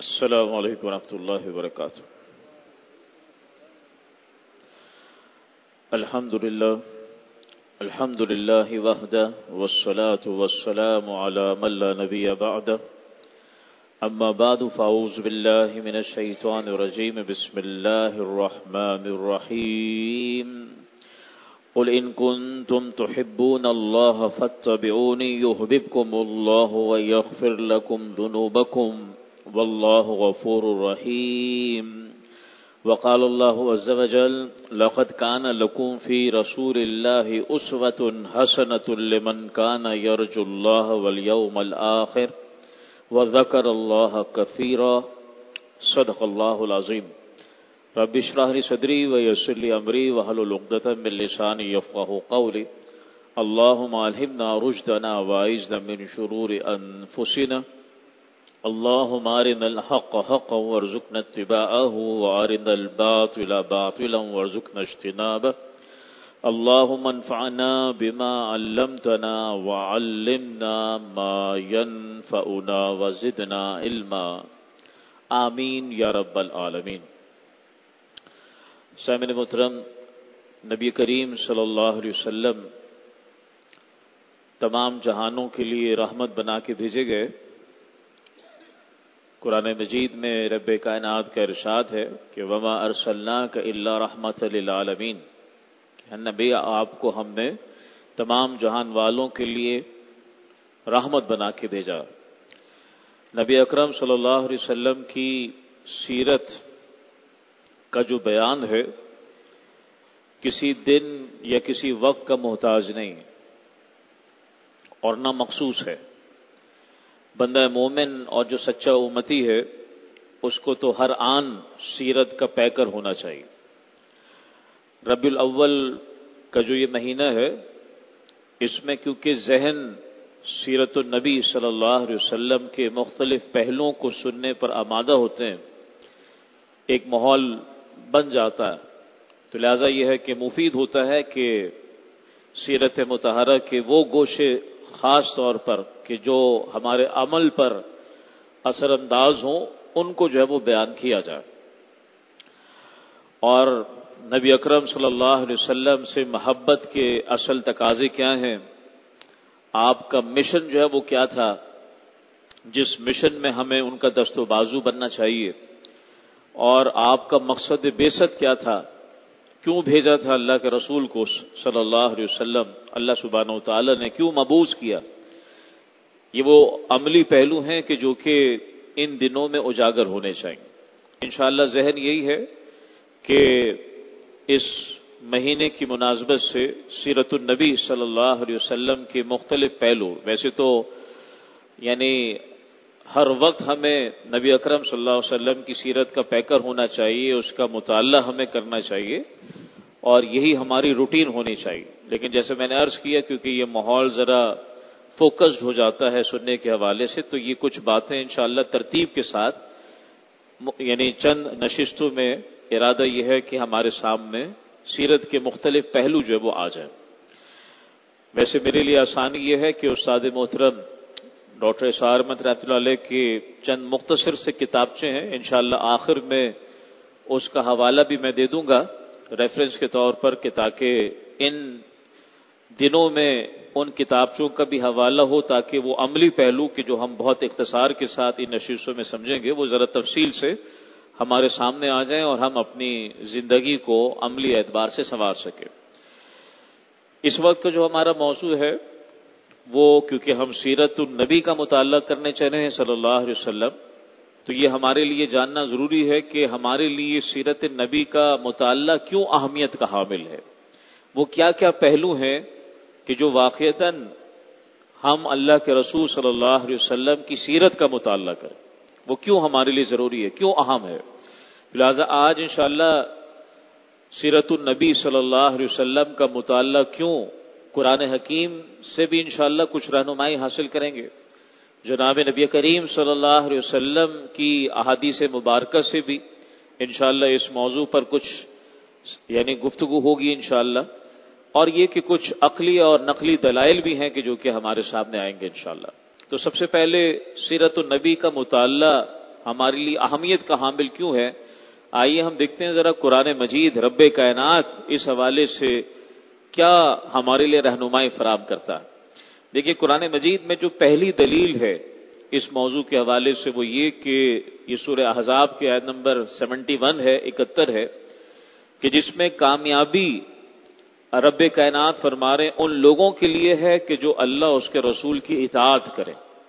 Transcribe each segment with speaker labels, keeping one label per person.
Speaker 1: السلام علیکم ورحمۃ اللہ وبرکاتہ۔ الحمد للہ وحدہ والصلاة والسلام علی من لا نبی بعدہ، اما بعد فاعوذ باللہ من الشیطان الرجیم، بسم اللہ الرحمن الرحیم۔ قل ان کنتم تحبون اللہ فاتبعونی یحببکم اللہ ویغفر لکم ذنوبکم واللہ غفور رحیم۔ وقال اللہ عز وجل: لقد كان لكم في رسول الله أسوة حسنة لمن كان يرجو الله واليوم الآخر وذكر الله كثيرا۔ صدق الله العظيم۔ رب اشرح لي صدري ويسر لي أمري واحلل عقدة من لساني يفقهوا قولي۔ اللهم ألهمنا رشدنا وأعذنا من شرور أنفسنا، اللهم أرنا الحق حقا وارزقنا اتباعه وأرنا الباطل باطلا وارزقنا اجتنابه، اللهم انفعنا بما علمتنا وعلمنا ما ينفعنا وزدنا علما، آمین یا رب العالمین۔ سامعین محترم، نبی کریم صلی اللہ علیہ وسلم تمام جہانوں کے لیے رحمت بنا کے بھیجے گئے۔ قرآن مجید میں رب کائنات کا ارشاد ہے کہ وما ارسلناک الا رحمت للعالمین، نبی آپ کو ہم نے تمام جہان والوں کے لیے رحمت بنا کے بھیجا۔ نبی اکرم صلی اللہ علیہ وسلم کی سیرت کا جو بیان ہے کسی دن یا کسی وقت کا محتاج نہیں اور نہ مخصوص ہے۔ بندہ مومن اور جو سچا امتی ہے اس کو تو ہر آن سیرت کا پیکر ہونا چاہیے۔ ربیع الاول کا جو یہ مہینہ ہے اس میں کیونکہ ذہن سیرت النبی صلی اللہ علیہ وسلم کے مختلف پہلوؤں کو سننے پر آمادہ ہوتے ہیں، ایک ماحول بن جاتا ہے، تو لہٰذا یہ ہے کہ مفید ہوتا ہے کہ سیرت مطہرہ کے وہ گوشے خاص طور پر کہ جو ہمارے عمل پر اثر انداز ہوں ان کو جو ہے وہ بیان کیا جائے۔ اور نبی اکرم صلی اللہ علیہ وسلم سے محبت کے اصل تقاضے کیا ہیں، آپ کا مشن جو ہے وہ کیا تھا، جس مشن میں ہمیں ان کا دست و بازو بننا چاہیے، اور آپ کا مقصد بعثت کیا تھا، کیوں بھیجا تھا اللہ کے رسول کو صلی اللہ علیہ وسلم، اللہ سبحانہ و تعالی نے کیوں مبعوث کیا۔ یہ وہ عملی پہلو ہیں کہ جو کہ ان دنوں میں اجاگر ہونے چاہیے۔ انشاءاللہ ذہن یہی ہے کہ اس مہینے کی مناسبت سے سیرت النبی صلی اللہ علیہ وسلم کے مختلف پہلو، ویسے تو یعنی ہر وقت ہمیں نبی اکرم صلی اللہ علیہ وسلم کی سیرت کا پیکر ہونا چاہیے، اس کا مطالعہ ہمیں کرنا چاہیے اور یہی ہماری روٹین ہونی چاہیے۔ لیکن جیسے میں نے عرض کیا کیونکہ یہ ماحول ذرا فوکسڈ ہو جاتا ہے سننے کے حوالے سے، تو یہ کچھ باتیں انشاءاللہ ترتیب کے ساتھ یعنی چند نشستوں میں ارادہ یہ ہے کہ ہمارے سامنے سیرت کے مختلف پہلو جو ہے وہ آ جائیں۔ ویسے میرے لیے آسانی یہ ہے کہ استاد محترم ڈاکٹر اسرار احمد رحمۃ اللہ علیہ کے چند مختصر سے کتابچے ہیں، انشاءاللہ آخر میں اس کا حوالہ بھی میں دے دوں گا ریفرنس کے طور پر، کہ تاکہ ان دنوں میں ان کتابچوں کا بھی حوالہ ہو، تاکہ وہ عملی پہلو کہ جو ہم بہت اختصار کے ساتھ ان نشستوں میں سمجھیں گے وہ ذرا تفصیل سے ہمارے سامنے آ جائیں اور ہم اپنی زندگی کو عملی اعتبار سے سنوار سکیں۔ اس وقت کا جو ہمارا موضوع ہے وہ کیونکہ ہم سیرت النبی کا مطالعہ کرنے چلے ہیں صلی اللہ علیہ وسلم، تو یہ ہمارے لیے جاننا ضروری ہے کہ ہمارے لیے سیرت نبی کا مطالعہ کیوں اہمیت کا حامل ہے، وہ کیا کیا پہلو ہیں کہ جو واقعتاً ہم اللہ کے رسول صلی اللہ علیہ وسلم کی سیرت کا مطالعہ کریں، وہ کیوں ہمارے لیے ضروری ہے، کیوں اہم ہے۔ لہذا آج انشاءاللہ سیرت النبی صلی اللہ علیہ وسلم کا مطالعہ کیوں، قرآن حکیم سے بھی انشاءاللہ کچھ رہنمائی حاصل کریں گے، جناب نبی کریم صلی اللہ علیہ وسلم کی احادیث مبارکہ سے بھی انشاءاللہ اس موضوع پر کچھ یعنی گفتگو ہوگی انشاءاللہ، اور یہ کہ کچھ عقلی اور نقلی دلائل بھی ہیں کہ جو کہ ہمارے سامنے آئیں گے انشاءاللہ۔ تو سب سے پہلے سیرت النبی کا مطالعہ ہمارے لیے اہمیت کا حامل کیوں ہے؟ آئیے ہم دیکھتے ہیں ذرا قرآن مجید رب کائنات اس حوالے سے کیا ہمارے لیے رہنمائی فراہم کرتا ہے۔ دیکھیے قرآن مجید میں جو پہلی دلیل ہے اس موضوع کے حوالے سے وہ یہ کہ یہ سورہ احزاب کی آیت نمبر 71 ہے، 71 ہے، کہ جس میں کامیابی رب کائنات فرما رہے ان لوگوں کے لیے ہے کہ جو اللہ اس کے رسول کی اطاعت کرے۔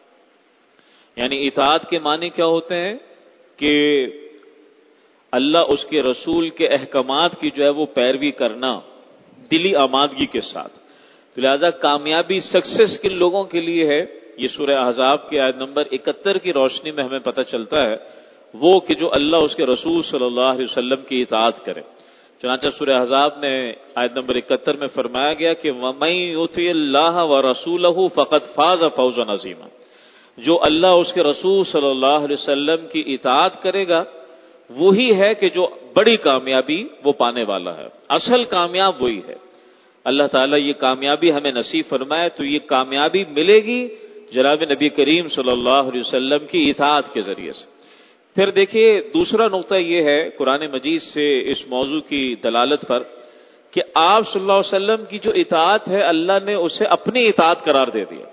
Speaker 1: یعنی اطاعت کے معنی کیا ہوتے ہیں کہ اللہ اس کے رسول کے احکامات کی جو ہے وہ پیروی کرنا دلی آمادگی کے ساتھ۔ تو لہذا کامیابی سکسیس کن لوگوں کے لیے ہے؟ یہ سورہ احزاب کی آیت نمبر 71 کی روشنی میں ہمیں پتہ چلتا ہے وہ کہ جو اللہ اس کے رسول صلی اللہ علیہ وسلم کی اطاعت کرے۔ چنانچہ سورہ احزاب میں آیت نمبر 71 میں فرمایا گیا کہ وَمَن يُطِعِ اللَّهَ وَرَسُولَهُ فَقَدْ فَازَ فَوْزًا عَظِيمًا، جو اللہ اس کے رسول صلی اللہ علیہ وسلم کی اطاعت کرے گا وہی ہے کہ جو بڑی کامیابی وہ پانے والا ہے، اصل کامیاب وہی ہے۔ اللہ تعالیٰ یہ کامیابی ہمیں نصیب فرمائے تو یہ کامیابی ملے گی جناب نبی کریم صلی اللہ علیہ وسلم کی اطاعت کے ذریعے سے۔ پھر دیکھیے دوسرا نقطہ یہ ہے قرآن مجید سے اس موضوع کی دلالت پر کہ آپ صلی اللہ علیہ وسلم کی جو اطاعت ہے اللہ نے اسے اپنی اطاعت قرار دے دیا۔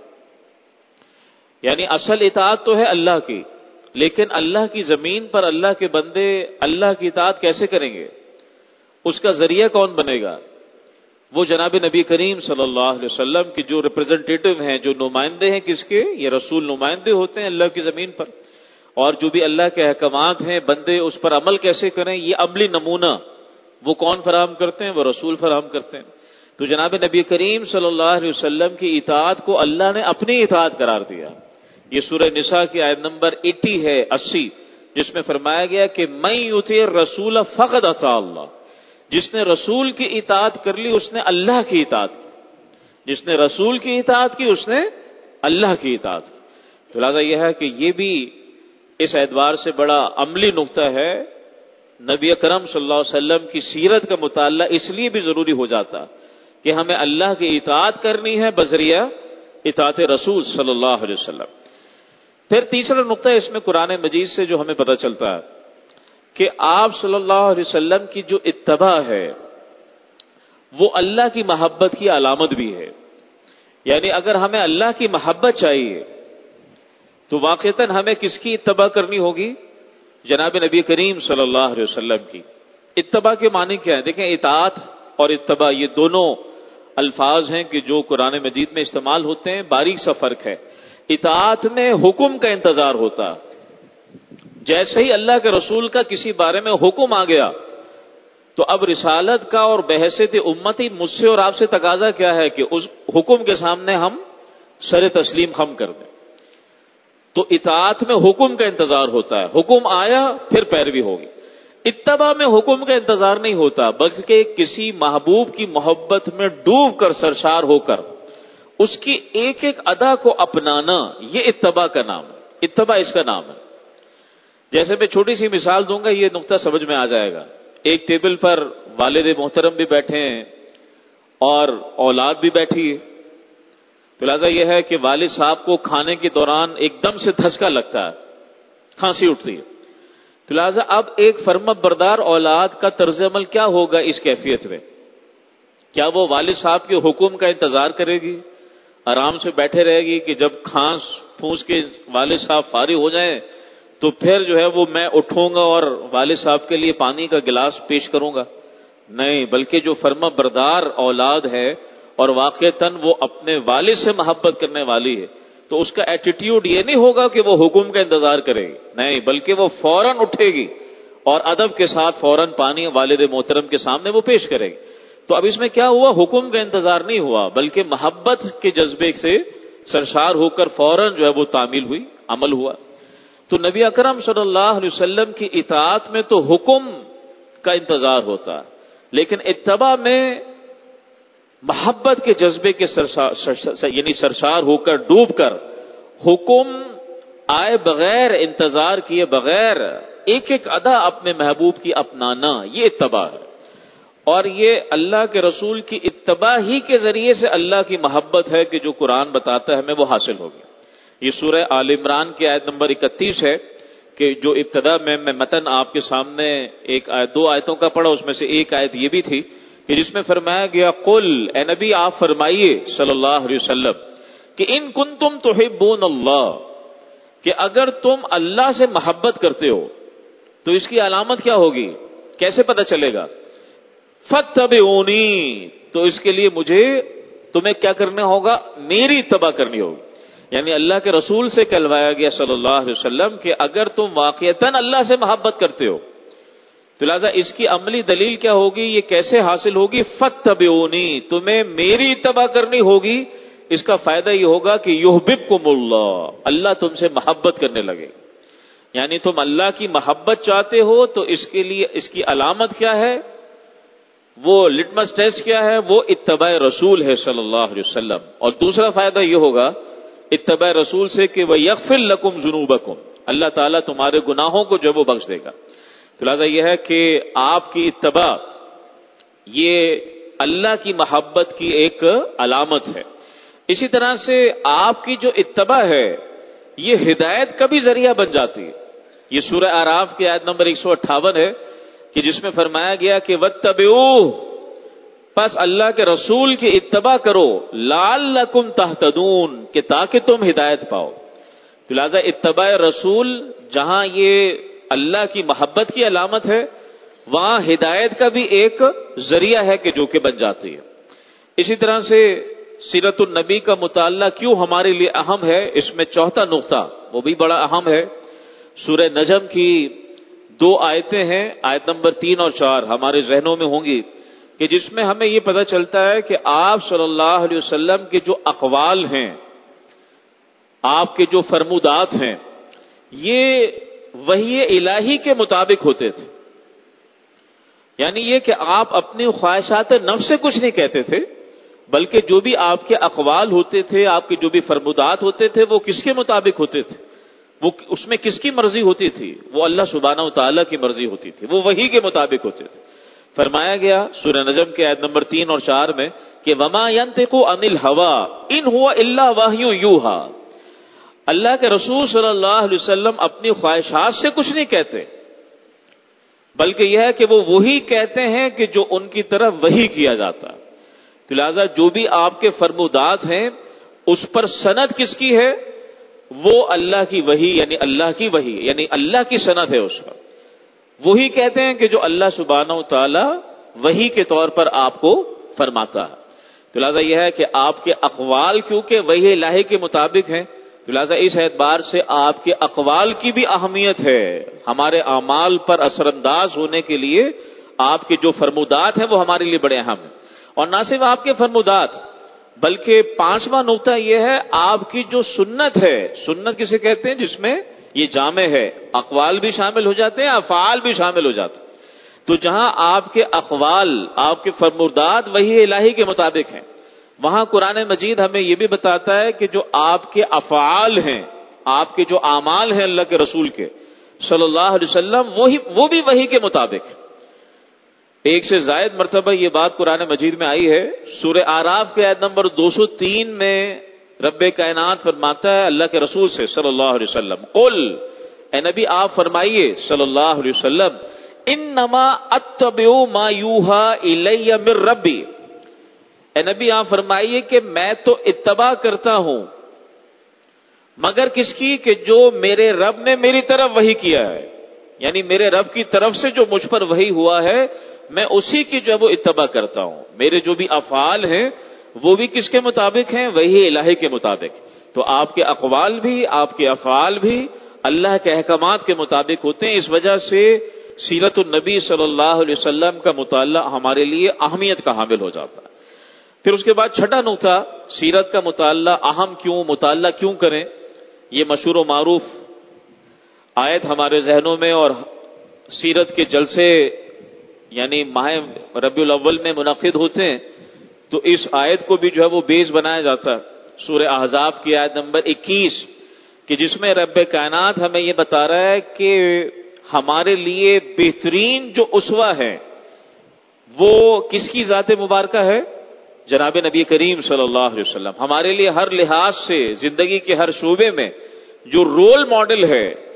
Speaker 1: یعنی اصل اطاعت تو ہے اللہ کی، لیکن اللہ کی زمین پر اللہ کے بندے اللہ کی اطاعت کیسے کریں گے؟ اس کا ذریعہ کون بنے گا؟ وہ جناب نبی کریم صلی اللہ علیہ وسلم کی جو ریپرزنٹیٹو ہیں، جو نمائندے ہیں کس کے؟ یہ رسول نمائندے ہوتے ہیں اللہ کی زمین پر، اور جو بھی اللہ کے احکامات ہیں بندے اس پر عمل کیسے کریں یہ عملی نمونہ وہ کون فراہم کرتے ہیں؟ وہ رسول فراہم کرتے ہیں۔ تو جناب نبی کریم صلی اللہ علیہ وسلم کی اطاعت کو اللہ نے اپنی اطاعت قرار دیا۔ یہ سورہ نساء کی آیت نمبر 80 ہے، 80، جس میں فرمایا گیا کہ من یطیع الرسول فقد اطاع اللہ، جس نے رسول کی اطاعت کر لی اس نے اللہ کی اطاعت کی، جس نے رسول کی اطاعت کی اس نے اللہ کی اطاعت کی۔ تو لہٰذا یہ ہے کہ یہ بھی اس اعتبار سے بڑا عملی نقطہ ہے، نبی اکرم صلی اللہ علیہ وسلم کی سیرت کا مطالعہ اس لیے بھی ضروری ہو جاتا کہ ہمیں اللہ کی اطاعت کرنی ہے بذریعہ اطاعت رسول صلی اللہ علیہ وسلم۔ پھر تیسرا نقطہ اس میں قرآن مجید سے جو ہمیں پتہ چلتا ہے کہ آپ صلی اللہ علیہ وسلم کی جو اتباع ہے وہ اللہ کی محبت کی علامت بھی ہے۔ یعنی اگر ہمیں اللہ کی محبت چاہیے تو واقعتاً ہمیں کس کی اتباع کرنی ہوگی؟ جناب نبی کریم صلی اللہ علیہ وسلم کی۔ اتباع کے معنی کیا ہے؟ دیکھیں اطاعت اور اتباع یہ دونوں الفاظ ہیں کہ جو قرآن مجید میں استعمال ہوتے ہیں، باریک سا فرق ہے۔ اطاعت میں حکم کا انتظار ہوتا، جیسے ہی اللہ کے رسول کا کسی بارے میں حکم آ گیا تو اب رسالت کا اور بحیثیت امتی مجھ سے اور آپ سے تقاضا کیا ہے کہ اس حکم کے سامنے ہم سر تسلیم خم کر دیں۔ تو اطاعت میں حکم کا انتظار ہوتا ہے، حکم آیا پھر پیروی ہوگی۔ اتباع میں حکم کا انتظار نہیں ہوتا بلکہ کسی محبوب کی محبت میں ڈوب کر سرشار ہو کر اس کی ایک ایک ادا کو اپنانا، یہ اتباع کا نام ہے، اتباع اس کا نام ہے۔ جیسے میں چھوٹی سی مثال دوں گا یہ نقطہ سمجھ میں آ جائے گا۔ ایک ٹیبل پر والد محترم بھی بیٹھے ہیں اور اولاد بھی بیٹھی ہے، تو لہٰذا یہ ہے کہ والد صاحب کو کھانے کے دوران ایک دم سے دھچکا لگتا ہے، کھانسی اٹھتی ہے، تو لہٰذا اب ایک فرما بردار اولاد کا طرز عمل کیا ہوگا اس کیفیت میں؟ کیا وہ والد صاحب کے حکم کا انتظار کرے گی، آرام سے بیٹھے رہے گی کہ جب کھانس پھونس کے والد صاحب فارغ ہو جائیں تو پھر جو ہے وہ میں اٹھوں گا اور والد صاحب کے لیے پانی کا گلاس پیش کروں گا؟ نہیں، بلکہ جو فرما بردار اولاد ہے اور واقعتاً وہ اپنے والد سے محبت کرنے والی ہے تو اس کا ایٹیٹیوڈ یہ نہیں ہوگا کہ وہ حکم کا انتظار کرے گی، نہیں، بلکہ وہ فوراً اٹھے گی اور ادب کے ساتھ فوراً پانی والد محترم کے سامنے وہ پیش کرے گی۔ تو اب اس میں کیا ہوا؟ حکم کا انتظار نہیں ہوا بلکہ محبت کے جذبے سے سرشار ہو کر فوراً جو ہے وہ تعمیل ہوئی، عمل ہوا۔ تو نبی اکرم صلی اللہ علیہ وسلم کی اطاعت میں تو حکم کا انتظار ہوتا، لیکن اتباع میں محبت کے جذبے کے یعنی سرشار ہو کر ڈوب کر حکم آئے بغیر انتظار کیے بغیر ایک ایک ادا اپنے محبوب کی اپنانا، یہ اتباع ہے۔ اور یہ اللہ کے رسول کی اتباع ہی کے ذریعے سے اللہ کی محبت ہے کہ جو قرآن بتاتا ہے ہمیں وہ حاصل ہوگی۔ یہ سورہ آل عمران کی آیت نمبر 31 ہے کہ جو ابتدا میں متن آپ کے سامنے ایک آیت 2 آیتوں کا پڑھا، اس میں سے ایک آیت یہ بھی تھی کہ جس میں فرمایا گیا قل، اے نبی آپ فرمائیے صلی اللہ علیہ وسلم کہ ان کنتم تحبون اللہ، کہ اگر تم اللہ سے محبت کرتے ہو تو اس کی علامت کیا ہوگی، کیسے پتہ چلے گا؟ فاتبعونی، تو اس کے لیے تمہیں کیا کرنا ہوگا، میری اتباع کرنی ہوگی۔ یعنی اللہ کے رسول سے کہلوایا گیا صلی اللہ علیہ وسلم کہ اگر تم واقعتاً اللہ سے محبت کرتے ہو تو لہذا اس کی عملی دلیل کیا ہوگی، یہ کیسے حاصل ہوگی؟ فاتبعونی، تمہیں میری اتباع کرنی ہوگی۔ اس کا فائدہ یہ ہوگا کہ یحببکم اللہ، اللہ تم سے محبت کرنے لگے۔ یعنی تم اللہ کی محبت چاہتے ہو تو اس کے لیے اس کی علامت کیا ہے، وہ لٹمس ٹیسٹ کیا ہے، وہ اتباع رسول ہے صلی اللہ علیہ وسلم۔ اور دوسرا فائدہ یہ ہوگا اتباع رسول سے کہ وَيَغْفِرْ لَكُمْ ذُنُوبَكُمْ، اللہ تعالیٰ تمہارے گناہوں کو جو وہ بخش دے گا۔ تو لہذا یہ ہے کہ آپ کی اتباع یہ اللہ کی محبت کی ایک علامت ہے۔ اسی طرح سے آپ کی جو اتباع ہے یہ ہدایت کا بھی ذریعہ بن جاتی ہے۔ یہ سورہ اعراف کی آیت نمبر 158 ہے کہ جس میں فرمایا گیا کہ وَاتَّبِعُوهُ، پس اللہ کے رسول کی اتباع کرو، لعلکم تہتدون، کہ تاکہ تم ہدایت پاؤ۔ تو لہذا اتباع رسول جہاں یہ اللہ کی محبت کی علامت ہے، وہاں ہدایت کا بھی ایک ذریعہ ہے کہ جو کہ بن جاتی ہے۔ اسی طرح سے سیرت النبی کا مطالعہ کیوں ہمارے لیے اہم ہے، اس میں چوتھا نقطہ وہ بھی بڑا اہم ہے۔ سورہ نجم کی 2 آیتیں ہیں، آیت نمبر 3 اور 4 ہمارے ذہنوں میں ہوں گی، کہ جس میں ہمیں یہ پتہ چلتا ہے کہ آپ صلی اللہ علیہ وسلم کے جو اقوال ہیں، آپ کے جو فرمودات ہیں، یہ وحی الہی کے مطابق ہوتے تھے۔ یعنی یہ کہ آپ اپنی خواہشات نفس سے کچھ نہیں کہتے تھے، بلکہ جو بھی آپ کے اقوال ہوتے تھے، آپ کے جو بھی فرمودات ہوتے تھے، وہ کس کے مطابق ہوتے تھے، وہ اس میں کس کی مرضی ہوتی تھی؟ وہ اللہ سبحانہ و تعالیٰ کی مرضی ہوتی تھی، وہ وحی کے مطابق ہوتے تھے۔ فرمایا گیا سورہ نجم کے آیت نمبر 3 اور 4 میں کہ وما ينطق عن الهوى ان هو الا وحی یوحى، اللہ کے رسول صلی اللہ علیہ وسلم اپنی خواہشات سے کچھ نہیں کہتے، بلکہ یہ ہے کہ وہ وہی کہتے ہیں کہ جو ان کی طرف وحی کیا جاتا ہے۔ تو لہذا جو بھی آپ کے فرمودات ہیں اس پر سند کس کی ہے؟ وہ اللہ کی وحی، یعنی اللہ کی وحی، یعنی اللہ کی سند ہے اس پر۔ وہی کہتے ہیں کہ جو اللہ سبحانہ و تعالی وحی کے طور پر آپ کو فرماتا ہے۔ تو لہذا یہ ہے کہ آپ کے اقوال کیونکہ وحی الہی کے مطابق ہیں، تو لہذا اس اعتبار سے آپ کے اقوال کی بھی اہمیت ہے۔ ہمارے اعمال پر اثر انداز ہونے کے لیے آپ کے جو فرمودات ہیں وہ ہمارے لیے بڑے اہم ہیں۔ اور نہ صرف آپ کے فرمودات، بلکہ 5واں نقطہ یہ ہے آپ کی جو سنت ہے۔ سنت کسے کہتے ہیں؟ جس میں یہ جامع ہے، اقوال بھی شامل ہو جاتے ہیں، افعال بھی شامل ہو جاتے ہیں۔ تو جہاں آپ کے اقوال، آپ کے فرمودات وحی الہی کے مطابق ہیں، وہاں قرآن مجید ہمیں یہ بھی بتاتا ہے کہ جو آپ کے افعال ہیں، آپ کے جو اعمال ہیں اللہ کے رسول کے صلی اللہ علیہ وسلم، وہ بھی وحی کے مطابق ہیں۔ ایک سے زائد مرتبہ یہ بات قرآن مجید میں آئی ہے۔ سورہ اعراف کے آیت نمبر 203 میں رب کائنات فرماتا ہے اللہ کے رسول سے صلی اللہ علیہ وسلم، قل، اے نبی آپ فرمائیے صلی اللہ علیہ وسلم، انما اتبع ما یوحى الی من ربی، اے نبی آپ فرمائیے کہ میں تو اتباع کرتا ہوں مگر کس کی؟ کہ جو میرے رب نے میری طرف وحی کیا ہے، یعنی میرے رب کی طرف سے جو مجھ پر وحی ہوا ہے میں اسی کی جو وہ اتباع کرتا ہوں۔ میرے جو بھی افعال ہیں وہ بھی کس کے مطابق ہیں؟ وحی الہی کے مطابق۔ تو آپ کے اقوال بھی، آپ کے افعال بھی اللہ کے احکامات کے مطابق ہوتے ہیں۔ اس وجہ سے سیرت النبی صلی اللہ علیہ وسلم کا مطالعہ ہمارے لیے اہمیت کا حامل ہو جاتا ہے۔ پھر اس کے بعد چھٹا نقطہ، سیرت کا مطالعہ اہم کیوں، مطالعہ کیوں کریں؟ یہ مشہور و معروف آیت ہمارے ذہنوں میں، اور سیرت کے جلسے یعنی ماہ ربیع الاول میں منعقد ہوتے ہیں، تو اس آیت کو بھی جو ہے وہ بیس بنایا جاتا ہے۔ سورہ احزاب کی آیت نمبر 21 کہ جس میں رب کائنات ہمیں یہ بتا رہا ہے کہ ہمارے لیے بہترین جو اسوہ ہے وہ کس کی ذات مبارکہ ہے؟ جناب نبی کریم صلی اللہ علیہ وسلم۔ ہمارے لیے ہر لحاظ سے زندگی کے ہر شعبے میں جو رول ماڈل ہے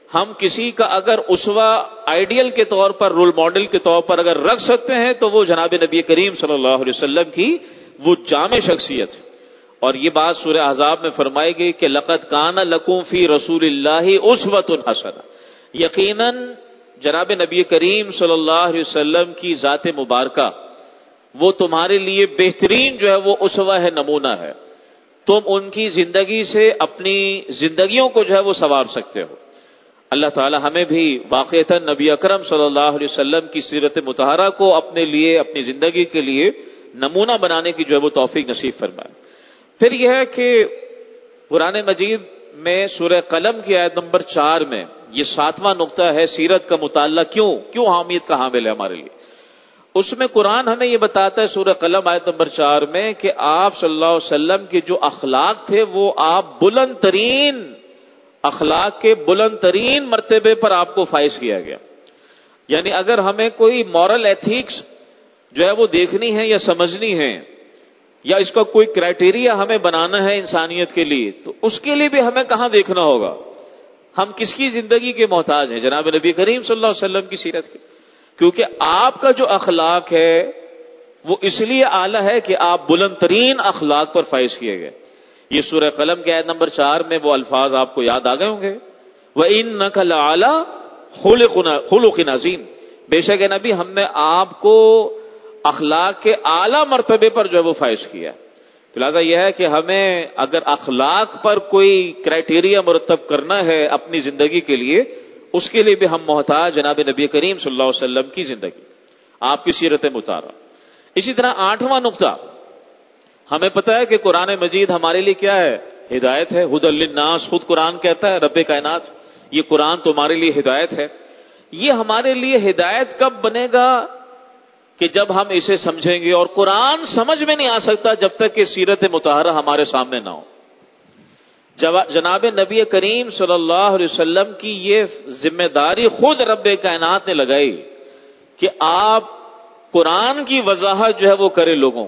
Speaker 1: ہم کسی کا اگر اسوہ آئیڈیل کے طور پر، رول ماڈل کے طور پر اگر رکھ سکتے ہیں تو وہ جناب نبی کریم صلی اللہ علیہ وسلم کی وہ جامع شخصیت ہے. اور یہ بات سورہ احزاب میں فرمائی گئی کہ لقد کان لکم فی رسول اللہ اسوۃ حسنہ، یقیناً جناب نبی کریم صلی اللہ علیہ وسلم کی ذات مبارکہ وہ تمہارے لیے بہترین جو ہے وہ اسوہ ہے، نمونہ ہے. تم ان کی زندگی سے اپنی زندگیوں کو جو ہے وہ سنوار سکتے ہو. اللہ تعالی ہمیں بھی واقعتاً نبی اکرم صلی اللہ علیہ وسلم کی سیرت مطہرہ کو اپنے لیے، اپنی زندگی کے لیے نمونہ بنانے کی جو ہے وہ توفیق نصیب فرمائے. پھر یہ ہے کہ قرآن مجید میں سورہ قلم کی آیت نمبر 4 میں یہ 7واں نقطہ ہے سیرت کا مطالعہ کیوں اہمیت کا حامل ہے ہمارے لیے. اس میں قرآن ہمیں یہ بتاتا ہے سورہ قلم آیت نمبر 4 میں کہ آپ صلی اللہ علیہ وسلم کے جو اخلاق تھے وہ آپ بلند ترین اخلاق کے بلند ترین مرتبے پر آپ کو فائز کیا گیا. یعنی اگر ہمیں کوئی مورل ایتھکس جو ہے وہ دیکھنی ہے یا سمجھنی ہے یا اس کا کوئی کرائٹیریا ہمیں بنانا ہے انسانیت کے لیے، تو اس کے لیے بھی ہمیں کہاں دیکھنا ہوگا؟ ہم کس کی زندگی کے محتاج ہیں؟ جناب نبی کریم صلی اللہ علیہ وسلم کی سیرت کی. کیونکہ آپ کا جو اخلاق ہے وہ اس لیے اعلیٰ ہے کہ آپ بلند ترین اخلاق پر فائز کیے گئے. یہ سورہ قلم کے آیت نمبر 4 میں وہ الفاظ آپ کو یاد آ گئے ہوں گے، وَإِنَّكَ لَعَلَىٰ خُلُقٍ عَظِيمٍ، بے شک اے نبی ہم نے آپ کو اخلاق کے اعلیٰ مرتبے پر جو ہے وہ فائز کیا. لہٰذا یہ ہے کہ ہمیں اگر اخلاق پر کوئی کرائٹیریا مرتب کرنا ہے اپنی زندگی کے لیے، اس کے لیے بھی ہم محتاج جناب نبی کریم صلی اللہ علیہ وسلم کی زندگی، آپ کی سیرت مطہرہ. اسی طرح 8واں نقطہ، ہمیں پتہ ہے کہ قرآن مجید ہمارے لیے کیا ہے؟ ہدایت ہے. ہدی للناس، خود قرآن کہتا ہے، رب کائنات یہ قرآن تمہارے لیے ہدایت ہے. یہ ہمارے لیے ہدایت کب بنے گا؟ کہ جب ہم اسے سمجھیں گے. اور قرآن سمجھ میں نہیں آ سکتا جب تک کہ سیرت مطہرہ ہمارے سامنے نہ ہو. جناب نبی کریم صلی اللہ علیہ وسلم کی یہ ذمہ داری خود رب کائنات نے لگائی کہ آپ قرآن کی وضاحت جو ہے وہ کرے لوگوں.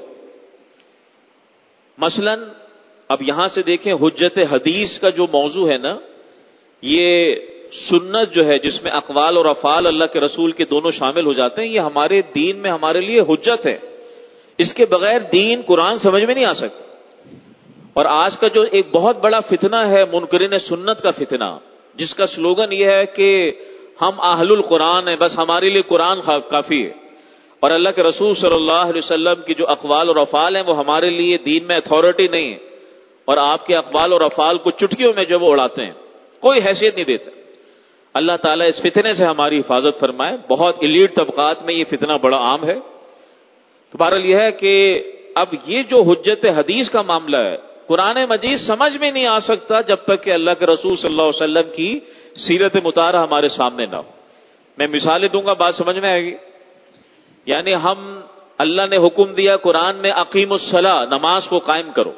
Speaker 1: مثلا اب یہاں سے دیکھیں حجت حدیث کا جو موضوع ہے نا، یہ سنت جو ہے جس میں اقوال اور افعال اللہ کے رسول کے دونوں شامل ہو جاتے ہیں، یہ ہمارے دین میں ہمارے لیے حجت ہے. اس کے بغیر دین قرآن سمجھ میں نہیں آ سکتا. اور آج کا جو ایک بہت بڑا فتنہ ہے منکرین سنت کا فتنہ، جس کا سلوگن یہ ہے کہ ہم اہل القرآن ہیں، بس ہمارے لیے قرآن کافی ہے، اور اللہ کے رسول صلی اللہ علیہ وسلم کی جو اقوال اور افعال ہیں وہ ہمارے لیے دین میں اتھارٹی نہیں ہے، اور آپ کے اقوال اور افعال کو چٹکیوں میں جو وہ اڑاتے ہیں، کوئی حیثیت نہیں دیتے. اللہ تعالیٰ اس فتنے سے ہماری حفاظت فرمائے. بہت ایلیٹ طبقات میں یہ فتنہ بڑا عام ہے. تو بہرحال یہ ہے کہ اب یہ جو حجت حدیث کا معاملہ ہے، قرآن مجید سمجھ میں نہیں آ سکتا جب تک کہ اللہ کے رسول صلی اللہ علیہ وسلم کی سیرت مطہرہ ہمارے سامنے نہ ہو. میں مثالیں دوں گا، بات سمجھ میں آئے گی. یعنی اللہ نے حکم دیا قرآن میں اقیم الصلاۃ، نماز کو قائم کرو.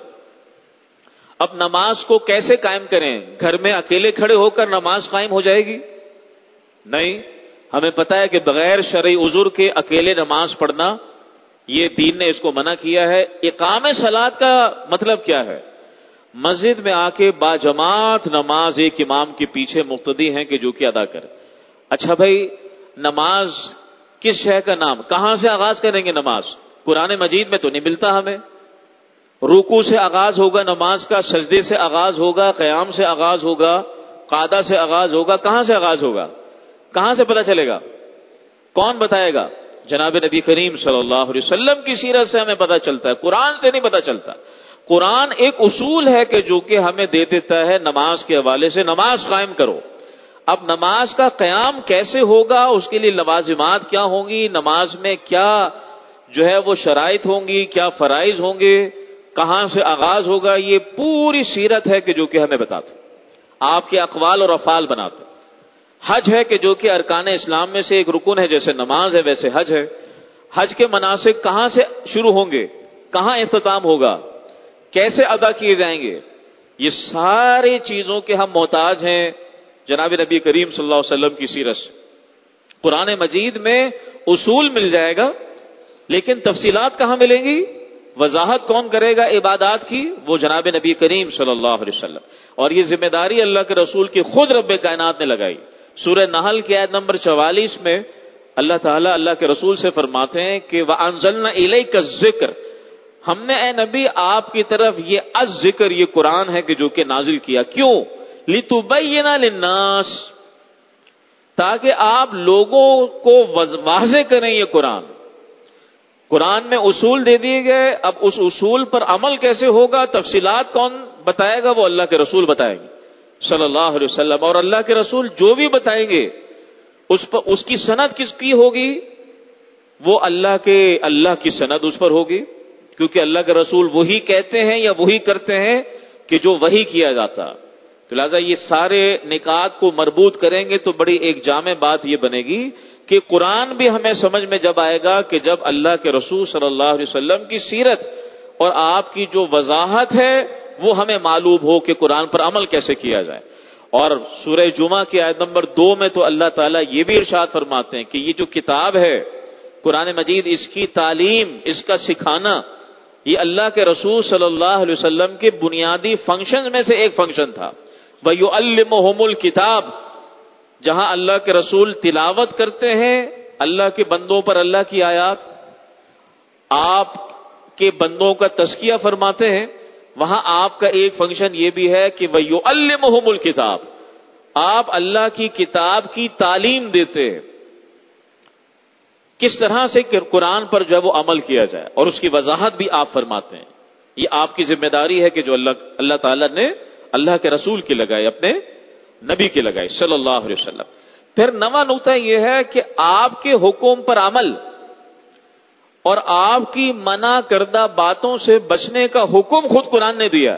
Speaker 1: اب نماز کو کیسے قائم کریں؟ گھر میں اکیلے کھڑے ہو کر نماز قائم ہو جائے گی؟ نہیں. ہمیں پتہ ہے کہ بغیر شرعی عذر کے اکیلے نماز پڑھنا یہ دین نے اس کو منع کیا ہے. اقامہ صلاۃ کا مطلب کیا ہے؟ مسجد میں آ کے باجماعت نماز ایک امام کے پیچھے مقتدی ہیں کہ جو کہ ادا کرے. اچھا بھائی، نماز کس شے کا نام؟ کہاں سے آغاز کریں گے نماز؟ قرآن مجید میں تو نہیں ملتا ہمیں. رکوع سے آغاز ہوگا نماز کا، سجدے سے آغاز ہوگا، قیام سے آغاز ہوگا، قعدہ سے آغاز ہوگا. کہاں سے آغاز ہوگا؟ کہاں سے پتہ چلے گا؟ کون بتائے گا؟ جناب نبی کریم صلی اللہ علیہ وسلم کی سیرت سے ہمیں پتہ چلتا ہے، قرآن سے نہیں پتہ چلتا. قرآن ایک اصول ہے کہ جو کہ ہمیں دے دیتا ہے نماز کے حوالے سے، نماز قائم کرو. اب نماز کا قیام کیسے ہوگا، اس کے لیے لوازمات کیا ہوں گی، نماز میں کیا جو ہے وہ شرائط ہوں گی، کیا فرائض ہوں گے، کہاں سے آغاز ہوگا، یہ پوری سیرت ہے کہ جو کہ ہمیں بتاتے، آپ کے اقوال اور افعال بناتے. حج ہے کہ جو کہ ارکان اسلام میں سے ایک رکن ہے، جیسے نماز ہے ویسے حج ہے. حج کے مناسک کہاں سے شروع ہوں گے، کہاں اختتام ہوگا، کیسے ادا کیے جائیں گے، یہ ساری چیزوں کے ہم محتاج ہیں جناب نبی کریم صلی اللہ علیہ وسلم کی سیرت سے. قرآن مجید میں اصول مل جائے گا، لیکن تفصیلات کہاں ملیں گی؟ وضاحت کون کرے گا عبادات کی؟ وہ جناب نبی کریم صلی اللہ علیہ وسلم. اور یہ ذمہ داری اللہ کے رسول کی خود رب کائنات نے لگائی. سورہ نحل کی آیت نمبر 44 میں اللہ تعالیٰ اللہ کے رسول سے فرماتے ہیں کہ وَأَنزَلْنَا إِلَيْكَ الذِّكْرَ، ہم نے اے نبی آپ کی طرف یہ الذکر، یہ قرآن ہے کہ جو کہ نازل کیا. کیوں؟ لِتُبَيِّنَ لِلنَّاسِ، تاکہ آپ لوگوں کو واضح کریں. یہ قرآن میں اصول دے دیے گئے، اب اس اصول پر عمل کیسے ہوگا، تفصیلات کون بتائے گا؟ وہ اللہ کے رسول بتائیں گے صلی اللہ علیہ وسلم. اور اللہ کے رسول جو بھی بتائیں گے اس کی سند کس کی ہوگی؟ وہ اللہ کی سند اس پر ہوگی، کیونکہ اللہ کے رسول وہی کہتے ہیں یا وہی کرتے ہیں کہ جو وہی کیا جاتا. تو لہٰذا یہ سارے نکات کو مربوط کریں گے تو بڑی ایک جامع بات یہ بنے گی کہ قرآن بھی ہمیں سمجھ میں جب آئے گا کہ جب اللہ کے رسول صلی اللہ علیہ وسلم کی سیرت اور آپ کی جو وضاحت ہے وہ ہمیں معلوم ہو کہ قرآن پر عمل کیسے کیا جائے. اور سورہ جمعہ کی آیت نمبر 2 میں تو اللہ تعالیٰ یہ بھی ارشاد فرماتے ہیں کہ یہ جو کتاب ہے قرآن مجید، اس کی تعلیم، اس کا سکھانا، یہ اللہ کے رسول صلی اللہ علیہ وسلم کے بنیادی فنکشن میں سے ایک فنکشن تھا. وَيُعَلِّمُهُمُ الْكِتَابَ، جہاں اللہ کے رسول تلاوت کرتے ہیں اللہ کے بندوں پر اللہ کی آیات، آپ کے بندوں کا تزکیہ فرماتے ہیں، وہاں آپ کا ایک فنکشن یہ بھی ہے کہ وَيُعَلِّمُهُمُ الْكِتَابَ، آپ اللہ کی کتاب کی تعلیم دیتے ہیں کس طرح سے قرآن پر جو ہے وہ عمل کیا جائے، اور اس کی وضاحت بھی آپ فرماتے ہیں. یہ آپ کی ذمہ داری ہے کہ جو اللہ تعالیٰ نے اللہ کے رسول کی لگائے، اپنے نبی کی لگائے صلی اللہ علیہ وسلم. پھر نواں نقطہ یہ ہے کہ آپ کے حکم پر عمل اور آپ کی منع کردہ باتوں سے بچنے کا حکم خود قرآن نے دیا.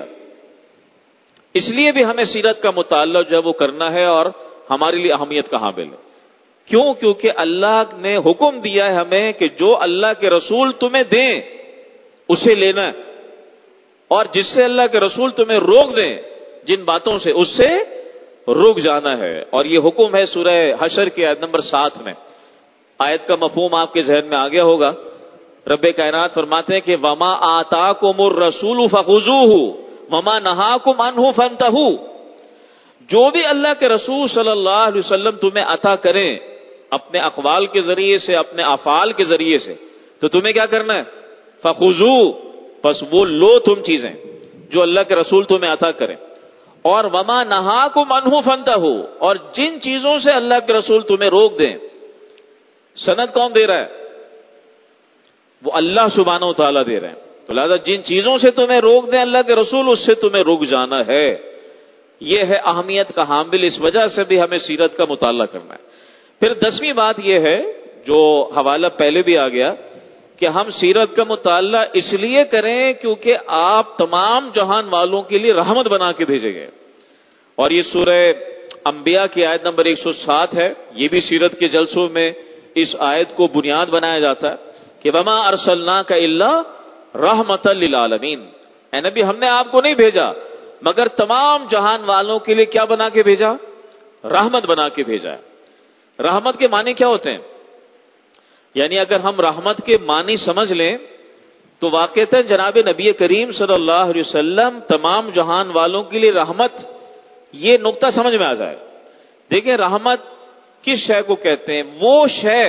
Speaker 1: اس لیے بھی ہمیں سیرت کا مطالعہ جو ہے وہ کرنا ہے اور ہمارے لیے اہمیت کا حامل ہے. کیوں؟ کیونکہ اللہ نے حکم دیا ہے ہمیں کہ جو اللہ کے رسول تمہیں دیں اسے لینا ہے، اور جس سے اللہ کے رسول تمہیں روک دیں جن باتوں سے، اس سے رک جانا ہے. اور یہ حکم ہے سورہ حشر کی آیت نمبر 7 میں. آیت کا مفہوم آپ کے ذہن میں آ گیا ہوگا. رب کائنات فرماتے ہیں کہ وما آتاکم الرسول فخذوہ وما نہاکم عنہ فانتہوا، جو بھی اللہ کے رسول صلی اللہ علیہ وسلم تمہیں عطا کریں اپنے اقوال کے ذریعے سے، اپنے افعال کے ذریعے سے، تو تمہیں کیا کرنا ہے؟ فخذوا، پس وہ لو تم چیزیں جو اللہ کے رسول تمہیں عطا کریں. اور وما نہاکم عنہ فانتہوا، اور جن چیزوں سے اللہ کے رسول تمہیں روک دیں، سند کون دے رہا ہے؟ وہ اللہ سبحانہ و تعالیٰ دے رہے ہیں. تو لہذا جن چیزوں سے تمہیں روک دیں اللہ کے رسول، اس سے تمہیں رک جانا ہے. یہ ہے اہمیت کا حامل، اس وجہ سے بھی ہمیں سیرت کا مطالعہ کرنا ہے. پھر 10ویں بات یہ ہے جو حوالہ پہلے بھی آ گیا کہ ہم سیرت کا مطالعہ اس لیے کریں کیونکہ آپ تمام جہان والوں کے لیے رحمت بنا کے بھیجے گئے. اور یہ سورہ انبیاء کی آیت نمبر 107 ہے. یہ بھی سیرت کے جلسوں میں اس آیت کو بنیاد بنایا جاتا ہے کہ وما ارسلناک الا رحمتا للعالمین، اے نبی ہم نے آپ کو نہیں بھیجا مگر تمام جہان والوں کے لیے کیا بنا کے بھیجا؟ رحمت بنا کے بھیجا ہے. رحمت کے معنی کیا ہوتے ہیں؟ یعنی اگر ہم رحمت کے معنی سمجھ لیں تو واقعتاً جناب نبی کریم صلی اللہ علیہ وسلم تمام جہان والوں کے لیے رحمت، یہ نقطہ سمجھ میں آ جائے. دیکھیں رحمت کس شے کو کہتے ہیں؟ وہ شے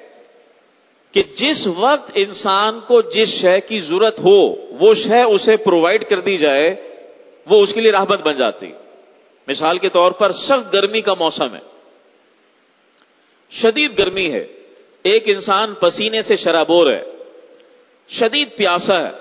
Speaker 1: کہ جس وقت انسان کو جس شے کی ضرورت ہو وہ شے اسے پرووائڈ کر دی جائے، وہ اس کے لیے رحمت بن جاتی. مثال کے طور پر سخت گرمی کا موسم ہے، شدید گرمی ہے، ایک انسان پسینے سے شرابور ہے، شدید پیاسا ہے.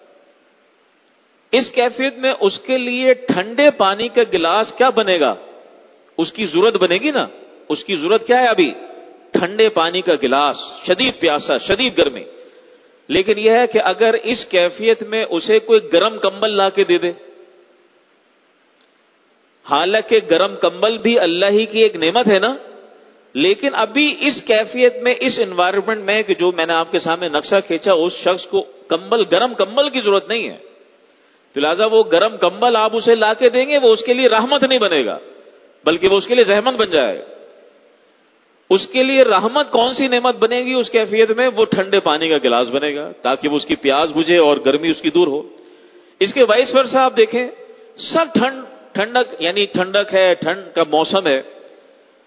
Speaker 1: اس کیفیت میں اس کے لیے ٹھنڈے پانی کا گلاس کیا بنے گا؟ اس کی ضرورت بنے گی نا. اس کی ضرورت کیا ہے ابھی؟ ٹھنڈے پانی کا گلاس، شدید پیاسا، شدید گرمی. لیکن یہ ہے کہ اگر اس کیفیت میں اسے کوئی گرم کمبل لا کے دے دے، حالانکہ گرم کمبل بھی اللہ ہی کی ایک نعمت ہے نا، لیکن ابھی اس کیفیت میں، اس انوائرمنٹ میں کہ جو میں نے آپ کے سامنے نقشہ کھینچا، اس شخص کو گرم کمبل کی ضرورت نہیں ہے. تو لہٰذا وہ گرم کمبل آپ اسے لا کے دیں گے، وہ اس کے لیے رحمت نہیں بنے گا بلکہ وہ اس کے لیے زحمت بن جائے گا. اس کے لیے رحمت کون سی نعمت بنے گی اس کیفیت میں؟ وہ ٹھنڈے پانی کا گلاس بنے گا تاکہ وہ اس کی پیاس بجھے اور گرمی اس کی دور ہو. اس کے وائس ورسا آپ دیکھیں، سب ٹھنڈک یعنی ٹھنڈک ہے، ٹھنڈ کا موسم ہے،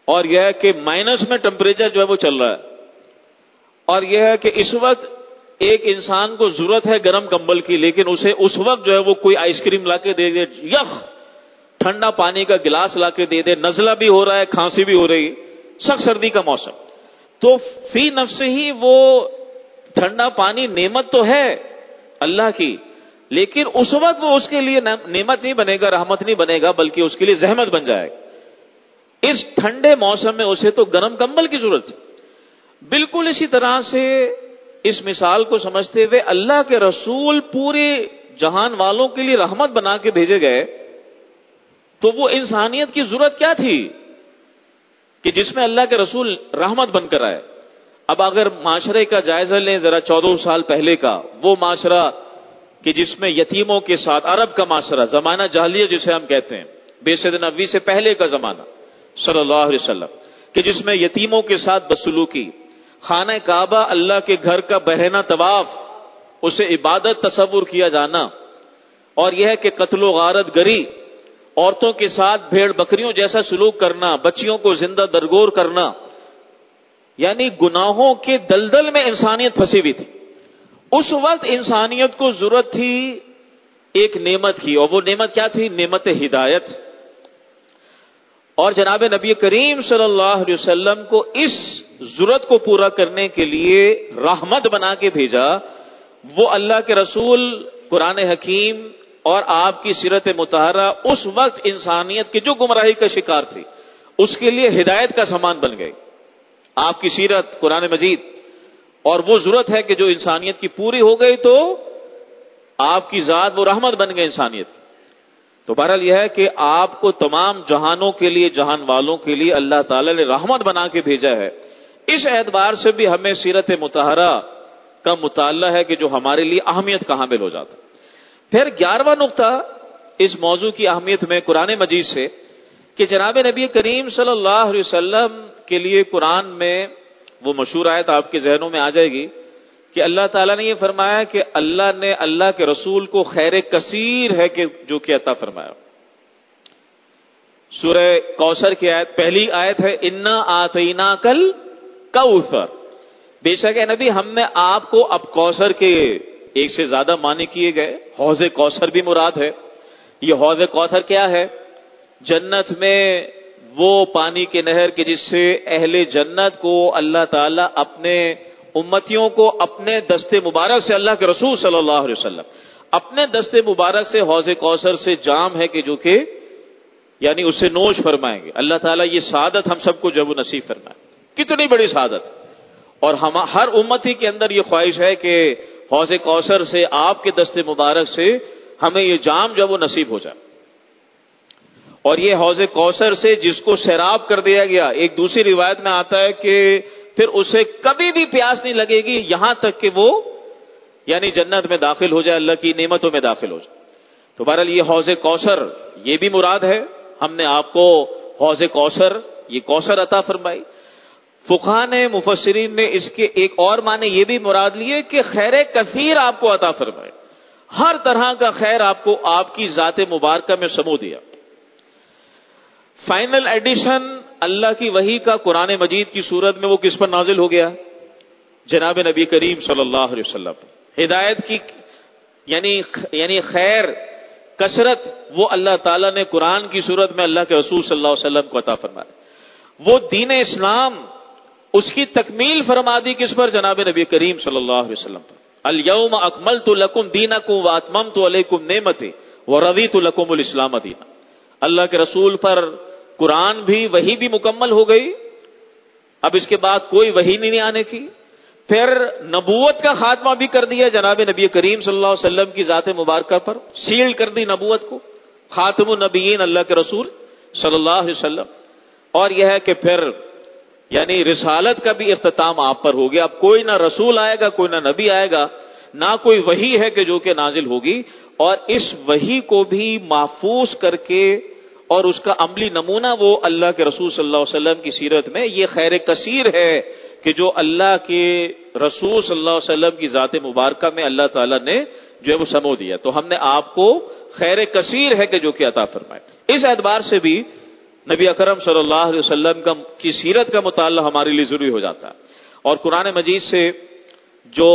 Speaker 1: اور یہ ہے کہ مائنس میں ٹمپریچر جو ہے وہ چل رہا ہے، اور یہ ہے کہ اس وقت ایک انسان کو ضرورت ہے گرم کمبل کی، لیکن اسے اس وقت جو ہے وہ کوئی آئس کریم لا کے دے دے، یخ ٹھنڈا پانی کا گلاس لا کے دے دے، نزلہ بھی ہو رہا ہے، کھانسی بھی ہو رہی ہے، سخت سردی کا موسم، تو فی نفس ہی وہ ٹھنڈا پانی نعمت تو ہے اللہ کی، لیکن اس وقت وہ اس کے لیے نعمت نہیں بنے گا، رحمت نہیں بنے گا، بلکہ اس کے لیے زحمت بن جائے گا۔ اس ٹھنڈے موسم میں اسے تو گرم کمبل کی ضرورت ہے۔ بالکل اسی طرح سے اس مثال کو سمجھتے ہوئے اللہ کے رسول پورے جہان والوں کے لیے رحمت بنا کے بھیجے گئے، تو وہ انسانیت کی ضرورت کیا تھی کہ جس میں اللہ کے رسول رحمت بن کر آئے۔ اب اگر معاشرے کا جائزہ لیں ذرا 14 سال پہلے کا، وہ معاشرہ کہ جس میں یتیموں کے ساتھ، عرب کا معاشرہ، زمانہ جاہلیہ جسے ہم کہتے ہیں، بعثت نبوی سے پہلے کا زمانہ صلی اللہ علیہ وسلم، کہ جس میں یتیموں کے ساتھ بدسلوکی، خانہ کعبہ اللہ کے گھر کا بہرحانہ طواف، اسے عبادت تصور کیا جانا، اور یہ ہے کہ قتل و غارت گری، عورتوں کے ساتھ بھیڑ بکریوں جیسا سلوک کرنا، بچیوں کو زندہ درگور کرنا، یعنی گناہوں کے دلدل میں انسانیت پھنسی ہوئی تھی۔ اس وقت انسانیت کو ضرورت تھی ایک نعمت کی، اور وہ نعمت کیا تھی؟ نعمت ہدایت۔ اور جناب نبی کریم صلی اللہ علیہ وسلم کو اس ضرورت کو پورا کرنے کے لیے رحمت بنا کے بھیجا۔ وہ اللہ کے رسول، قرآن حکیم اور آپ کی سیرت مطہرہ اس وقت انسانیت کی جو گمراہی کا شکار تھی اس کے لیے ہدایت کا سامان بن گئی۔ آپ کی سیرت، قرآن مجید، اور وہ ضرورت ہے کہ جو انسانیت کی پوری ہو گئی تو آپ کی ذات وہ رحمت بن گئی انسانیت کی۔ تو بہرحال یہ ہے کہ آپ کو تمام جہانوں کے لیے، جہان والوں کے لیے اللہ تعالی نے رحمت بنا کے بھیجا ہے۔ اس اعتبار سے بھی ہمیں سیرت مطہرہ کا مطالعہ ہے کہ جو ہمارے لیے اہمیت کا حامل ہو جاتا۔ پھر 11واں نقطہ اس موضوع کی اہمیت میں قرآن مجید سے کہ جناب نبی کریم صلی اللہ علیہ وسلم کے لیے قرآن میں وہ مشہور آیت آپ کے ذہنوں میں آ جائے گی کہ اللہ تعالیٰ نے یہ فرمایا کہ اللہ نے اللہ کے رسول کو خیر کثیر ہے کہ جو کہ عطا فرمایا۔ سورہ کوثر کی آیت، پہلی آیت ہے انا آتیناکل کوثر، بے شک اے نبی ہم نے آپ کو، اب کوثر کے ایک سے زیادہ معنی کیے گئے، حوض کوثر بھی مراد ہے۔ یہ حوض کوثر کیا ہے؟ جنت میں وہ پانی کے نہر کہ جس سے اہل جنت کو اللہ تعالیٰ اپنے امتیوں کو اپنے دست مبارک سے، اللہ کے رسول صلی اللہ علیہ وسلم اپنے دست مبارک سے حوض کوثر سے جام ہے کہ جو کہ یعنی اسے نوش فرمائیں گے۔ اللہ تعالیٰ یہ سعادت ہم سب کو جب نصیب فرمائے، کتنی بڑی سعادت، اور ہر امتی کے اندر یہ خواہش ہے کہ حوض کوثر سے، آپ کے دست مبارک سے ہمیں یہ جام جب وہ نصیب ہو جائے۔ اور یہ حوض کوثر سے جس کو سیراب کر دیا گیا، ایک دوسری روایت میں آتا ہے کہ پھر اسے کبھی بھی پیاس نہیں لگے گی یہاں تک کہ وہ یعنی جنت میں داخل ہو جائے، اللہ کی نعمتوں میں داخل ہو جائے۔ تو بہرحال یہ حوض کوثر یہ بھی مراد ہے، ہم نے آپ کو حوض کوثر، یہ کوثر عطا فرمائی۔ فقہاء نے، مفسرین نے اس کے ایک اور معنی یہ بھی مراد لیے کہ خیر کثیر آپ کو عطا فرمائے، ہر طرح کا خیر آپ کو آپ کی ذات مبارکہ میں سمو دیا۔ فائنل ایڈیشن اللہ کی وحی کا قرآن مجید کی صورت میں وہ کس پر نازل ہو گیا؟ جناب نبی کریم صلی اللہ علیہ وسلم۔ ہدایت کی یعنی خیر کثرت وہ اللہ تعالیٰ نے قرآن کی صورت میں اللہ کے رسول صلی اللہ علیہ وسلم کو عطا فرمایا۔ وہ دین اسلام، اس کی تکمیل فرما دی کس پر؟ جناب نبی کریم صلی اللہ علیہ وسلم پر۔ الیوم اکملت لکم دینکم واتممت علیکم نعمتی ورضیت لکم الاسلام دینا۔ اللہ کے رسول پر قرآن بھی، وحی بھی مکمل ہو گئی، اب اس کے بعد کوئی وحی نہیں آنے کی۔ پھر نبوت کا خاتمہ بھی کر دیا جناب نبی کریم صلی اللہ علیہ وسلم کی ذات مبارکہ پر، سیل کر دی نبوت کو، خاتم النبیین اللہ کے رسول صلی اللہ علیہ وسلم۔ اور یہ ہے کہ پھر یعنی رسالت کا بھی اختتام آپ پر ہو گیا۔ اب کوئی نہ رسول آئے گا، کوئی نہ نبی آئے گا، نہ کوئی وحی ہے کہ جو کہ نازل ہوگی، اور اس وحی کو بھی محفوظ کر کے اور اس کا عملی نمونہ وہ اللہ کے رسول صلی اللہ علیہ وسلم کی سیرت میں یہ خیر کثیر ہے کہ جو اللہ کے رسول صلی اللہ علیہ وسلم کی ذات مبارکہ میں اللہ تعالیٰ نے جو ہے وہ سمو دیا۔ تو ہم نے آپ کو خیر کثیر ہے کہ جو کہ عطا فرمائے۔ اس اعتبار سے بھی نبی اکرم صلی اللہ علیہ وسلم کی سیرت کا مطالعہ ہمارے لیے ضروری ہو جاتا ہے. اور قرآن مجید سے جو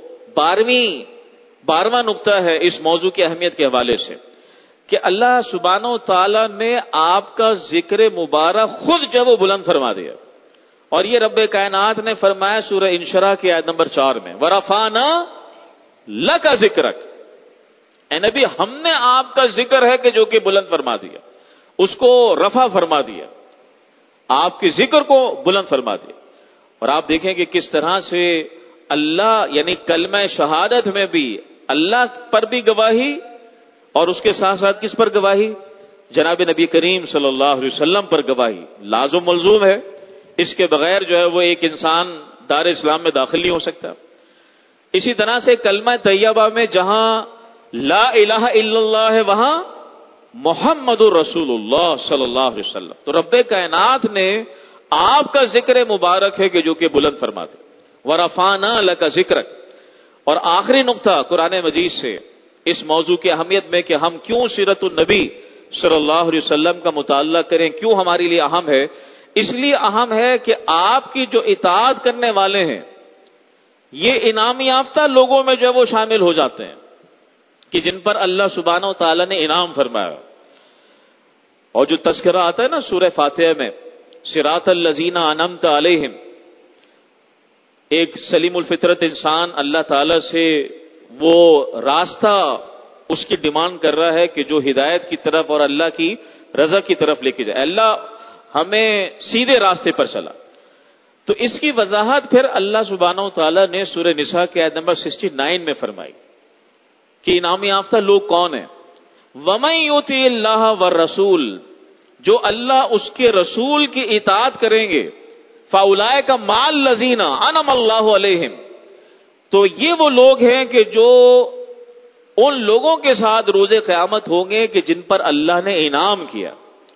Speaker 1: 12واں نقطہ ہے اس موضوع کی اہمیت کے حوالے سے کہ اللہ سبحانہ و تعالی نے آپ کا ذکر مبارک خود جب وہ بلند فرما دیا. اور یہ رب کائنات نے فرمایا سورہ انشراح کی آیت نمبر 4 میں وَرَفَعْنَا لَكَ ذِكْرَكَ. اے نبی ہم نے آپ کا ذکر ہے کہ جو کہ بلند فرما دیا, اس کو رفع فرما دیا, آپ کے ذکر کو بلند فرما دیا. اور آپ دیکھیں کہ کس طرح سے اللہ یعنی کلمہ شہادت میں بھی اللہ پر بھی گواہی اور اس کے ساتھ ساتھ کس پر گواہی؟ جناب نبی کریم صلی اللہ علیہ وسلم پر گواہی لازم ملزوم ہے. اس کے بغیر جو ہے وہ ایک انسان دار اسلام میں داخل نہیں ہو سکتا. اسی طرح سے کلمہ طیبہ میں جہاں لا الہ الا اللہ ہے وہاں محمد الرسول اللہ صلی اللہ علیہ وسلم. تو رب کائنات نے آپ کا ذکر مبارک ہے کہ جو کہ بلند فرماتے. وَرَفَعْنَا لَكَ ذِكْرَكَ. اور آخری نقطہ قرآن مجید سے اس موضوع کی اہمیت میں کہ ہم کیوں سیرت النبی صلی اللہ علیہ وسلم کا مطالعہ کریں, کیوں ہمارے لیے اہم ہے. اس لیے اہم ہے کہ آپ کی جو اطاعت کرنے والے ہیں یہ انعام یافتہ لوگوں میں جو وہ شامل ہو جاتے ہیں کہ جن پر اللہ سبحانہ و تعالی نے انعام فرمایا. اور جو تذکرہ آتا ہے نا سورہ فاتحہ میں صراط الذین انعمت علیہم, ایک سلیم الفطرت انسان اللہ تعالی سے وہ راستہ اس کی ڈیمانڈ کر رہا ہے کہ جو ہدایت کی طرف اور اللہ کی رضا کی طرف لے کے جائے, اللہ ہمیں سیدھے راستے پر چلا. تو اس کی وضاحت پھر اللہ سبحانہ و تعالی نے سورہ نساء کی آیت نمبر 69 میں فرمائی کہ انعام یافتہ لوگ کون ہیں. وَمَن يُطِعِ اللَّهَ وَالرَّسُولَ, جو اللہ اس کے رسول کی اطاعت کریں گے, فَأُولَٰئِكَ مَعَ الَّذِينَ أَنْعَمَ اللَّهُ عَلَيْهِمْ, تو یہ وہ لوگ ہیں کہ جو ان لوگوں کے ساتھ روز قیامت ہوں گے کہ جن پر اللہ نے انعام کیا.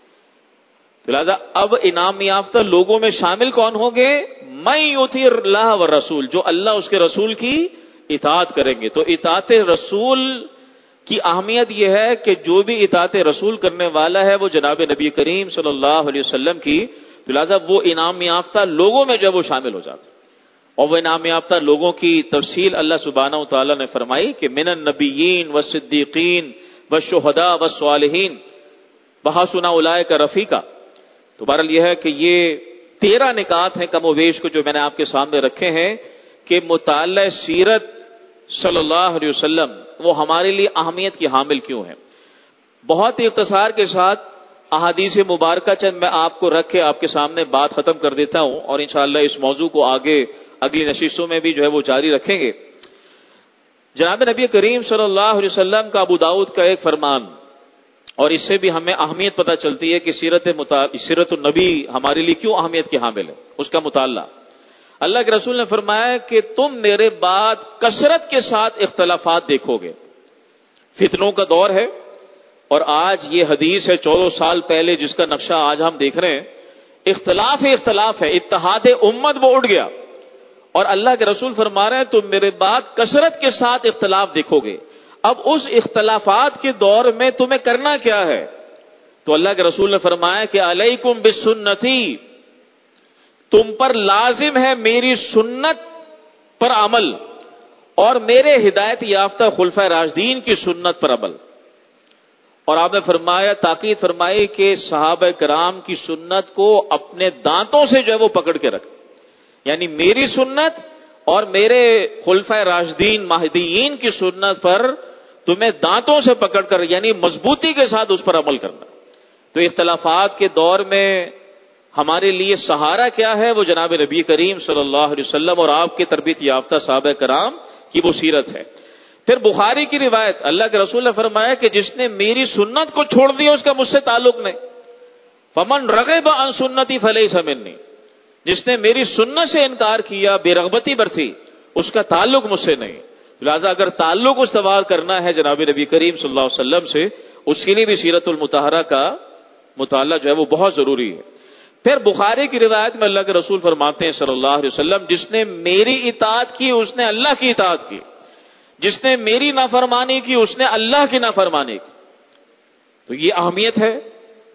Speaker 1: لہذا اب انعام یافتہ لوگوں میں شامل کون ہوں گے؟ مَن يُطِعِ اللَّهَ وَالرَّسُولَ, جو اللہ اس کے رسول کی اطاعت کریں گے. تو اطاعت رسول کی اہمیت یہ ہے کہ جو بھی اطاعت رسول کرنے والا ہے وہ جناب نبی کریم صلی اللہ علیہ وسلم کی, تو لہذا وہ انعام یافتہ لوگوں میں جو وہ شامل ہو جاتا. اور وہ انعام یافتہ لوگوں کی تفصیل اللہ سبحانہ و تعالی نے فرمائی کہ من النبیین والصدیقین والشہداء والصالحین وحسن اولئک رفیقا. تو بہرحال یہ ہے کہ یہ 13 نکات ہیں کم و بیش کو جو میں نے آپ کے سامنے رکھے ہیں کہ مطالعہ سیرت صلی اللہ علیہ وسلم وہ ہمارے لیے اہمیت کی حامل کیوں ہے. بہت ہی اختصار کے ساتھ احادیث مبارکہ چند میں آپ کو رکھ کے آپ کے سامنے بات ختم کر دیتا ہوں, اور انشاءاللہ اس موضوع کو آگے اگلی نشستوں میں بھی جو ہے وہ جاری رکھیں گے. جناب نبی کریم صلی اللہ علیہ وسلم کا ابو داؤد کا ایک فرمان, اور اس سے بھی ہمیں اہمیت پتہ چلتی ہے کہ سیرت النبی ہمارے لیے کیوں اہمیت کی حامل ہے. اس کا مطالعہ, اللہ کے رسول نے فرمایا کہ تم میرے بعد کثرت کے ساتھ اختلافات دیکھو گے. فتنوں کا دور ہے, اور آج یہ حدیث ہے 14 سال پہلے جس کا نقشہ آج ہم دیکھ رہے ہیں. اختلاف ہی اختلاف ہے, اتحاد امت وہ اٹھ گیا. اور اللہ کے رسول فرما رہے ہیں تم میرے بعد کثرت کے ساتھ اختلاف دیکھو گے. اب اس اختلافات کے دور میں تمہیں کرنا کیا ہے؟ تو اللہ کے رسول نے فرمایا کہ علیکم بسنتی, تم پر لازم ہے میری سنت پر عمل اور میرے ہدایت یافتہ خلفائے راشدین کی سنت پر عمل. اور آپ نے فرمایا, تاکید فرمائی کہ صحابہ کرام کی سنت کو اپنے دانتوں سے جو ہے وہ پکڑ کے رکھ, یعنی میری سنت اور میرے خلفائے راشدین مہدیین کی سنت پر تمہیں دانتوں سے پکڑ کر یعنی مضبوطی کے ساتھ اس پر عمل کرنا. تو اختلافات کے دور میں ہمارے لیے سہارا کیا ہے؟ وہ جناب نبی کریم صلی اللہ علیہ وسلم اور آپ کے تربیت یافتہ صحابہ کرام کی وہ سیرت ہے. پھر بخاری کی روایت, اللہ کے رسول نے فرمایا کہ جس نے میری سنت کو چھوڑ دیا اس کا مجھ سے تعلق نہیں. فمن رغب عن سنتی فلیس منی, جس نے میری سنت سے انکار کیا, بے رغبتی برتی, اس کا تعلق مجھ سے نہیں. لہذا اگر تعلق استوار کرنا ہے جناب نبی کریم صلی اللہ علیہ وسلم سے, اس کے لیے بھی سیرت المطہرہ کا مطالعہ جو ہے وہ بہت ضروری ہے. پھر بخاری کی روایت میں اللہ کے رسول فرماتے ہیں صلی اللہ علیہ وسلم, جس نے میری اطاعت کی اس نے اللہ کی اطاعت کی, جس نے میری نافرمانی کی اس نے اللہ کی نافرمانی کی. تو یہ اہمیت ہے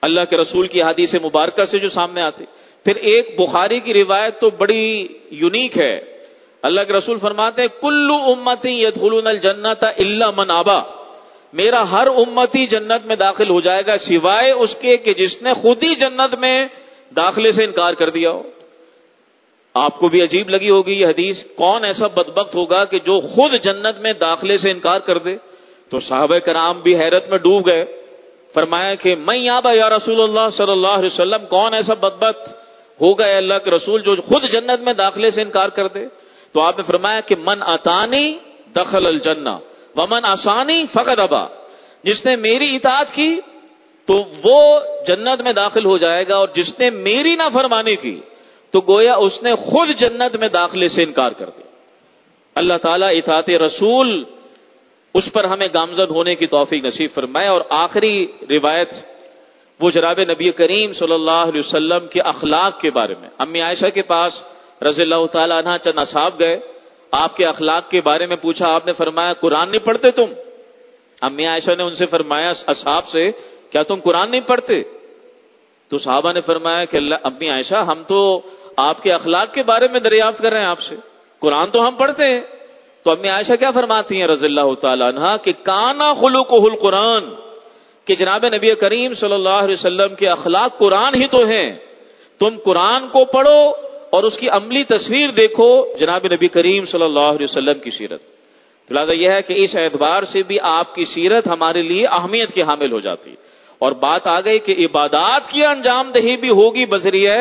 Speaker 1: اللہ کے رسول کی حدیث مبارکہ سے جو سامنے آتی. پھر ایک بخاری کی روایت تو بڑی یونیک ہے. اللہ کے رسول فرماتے ہیں کل امتی یدخلون الجنت الا من ابا، میرا ہر امتی جنت میں داخل ہو جائے گا سوائے اس کے کہ جس نے خود ہی جنت میں داخلے سے انکار کر دیا ہو. آپ کو بھی عجیب لگی ہوگی یہ حدیث. کون ایسا بدبخت ہوگا کہ جو خود جنت میں داخلے سے انکار کر دے؟ تو صحابہ کرام بھی حیرت میں ڈوب گئے. فرمایا کہ میں یابا یا رسول اللہ صلی اللہ علیہ وسلم، کون ایسا بدبخت ہوگا اے اللہ کے رسول جو خود جنت میں داخلے سے انکار کر دے؟ تو آپ نے فرمایا کہ من اتانی دخل الجنہ ومن عصانی فقد ابا، جس نے میری اطاعت کی تو وہ جنت میں داخل ہو جائے گا، اور جس نے میری نافرمانی کی تو گویا اس نے خود جنت میں داخلے سے انکار کر دیا. اللہ تعالیٰ اطاعت رسول اس پر ہمیں گامزن ہونے کی توفیق نصیب فرمائے. اور آخری روایت وہ جناب نبی کریم صلی اللہ علیہ وسلم کے اخلاق کے بارے میں. امی عائشہ کے پاس رضی اللہ تعالیٰ عنہ چند اصحاب گئے، آپ کے اخلاق کے بارے میں پوچھا. آپ نے فرمایا قرآن نہیں پڑھتے تم؟ امی عائشہ نے ان سے فرمایا اصحاب سے کیا تم قرآن نہیں پڑھتے؟ تو صحابہ نے فرمایا کہ اللہ امی عائشہ ہم تو آپ کے اخلاق کے بارے میں دریافت کر رہے ہیں آپ سے، قرآن تو ہم پڑھتے ہیں. تو امی عائشہ کیا فرماتی ہیں رضی اللہ تعالیٰ عنہ کہ کانا خلقہ القرآن، کہ جناب نبی کریم صلی اللہ علیہ وسلم کے اخلاق قرآن ہی تو ہیں. تم قرآن کو پڑھو اور اس کی عملی تصویر دیکھو جناب نبی کریم صلی اللہ علیہ وسلم کی سیرت. لہٰذا یہ ہے کہ اس اعتبار سے بھی آپ کی سیرت ہمارے لیے اہمیت کی حامل ہو جاتی. اور بات آ گئی کہ عبادات کی انجام دہی بھی ہوگی بذریعہ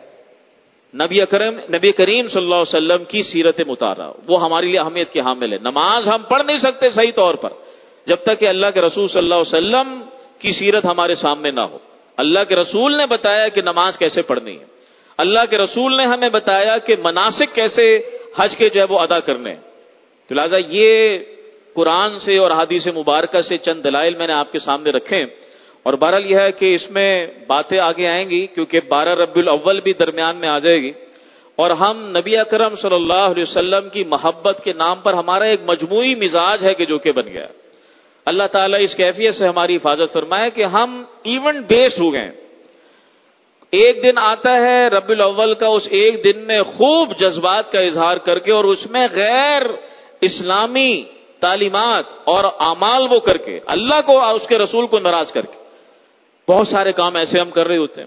Speaker 1: نبی کریم صلی اللہ علیہ وسلم کی سیرت مطالعہ، وہ ہمارے لیے اہمیت کی حامل ہے. نماز ہم پڑھ نہیں سکتے صحیح طور پر جب تک کہ اللہ کے رسول صلی اللہ علیہ وسلم کی سیرت ہمارے سامنے نہ ہو. اللہ کے رسول نے بتایا کہ نماز کیسے پڑھنی ہے، اللہ کے رسول نے ہمیں بتایا کہ مناسک کیسے حج کے جو ہے وہ ادا کرنے ہیں. تو لہٰذا یہ قرآن سے اور حدیث مبارکہ سے چند دلائل میں نے آپ کے سامنے رکھے. اور بہرحال یہ ہے کہ اس میں باتیں آگے آئیں گی کیونکہ 12 ربیع الاول بھی درمیان میں آ جائے گی، اور ہم نبی اکرم صلی اللہ علیہ وسلم کی محبت کے نام پر ہمارا ایک مجموعی مزاج ہے کہ جو کہ بن گیا. اللہ تعالیٰ اس کیفیت سے ہماری حفاظت فرمائے کہ ہم ایونٹ بیسڈ ہو گئے. ایک دن آتا ہے ربیع الاول کا، اس ایک دن میں خوب جذبات کا اظہار کر کے اور اس میں غیر اسلامی تعلیمات اور اعمال وہ کر کے اللہ کو اور اس کے رسول کو ناراض کر کے بہت سارے کام ایسے ہم کر رہے ہوتے ہیں.